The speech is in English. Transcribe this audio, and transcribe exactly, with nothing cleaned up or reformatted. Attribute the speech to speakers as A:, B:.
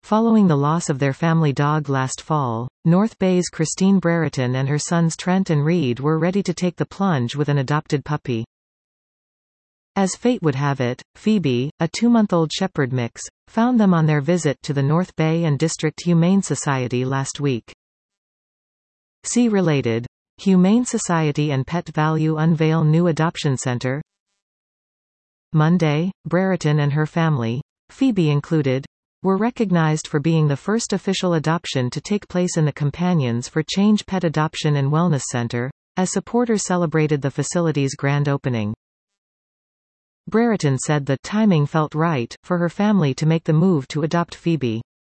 A: Following the loss of their family dog last fall, North Bay's Christine Brereton and her sons Trent and Reed were ready to take the plunge with an adopted puppy. As fate would have it, Phoebe, a two-month-old shepherd mix, found them on their visit to the North Bay and District Humane Society last week. See related. Humane Society and Pet Value unveil new adoption center. Monday, Brereton and her family, Phoebe included, were recognized for being the first official adoption to take place in the Companions for Change Pet Adoption and Wellness Center, as supporters celebrated the facility's grand opening. Brereton said the timing felt right for her family to make the move to adopt Phoebe.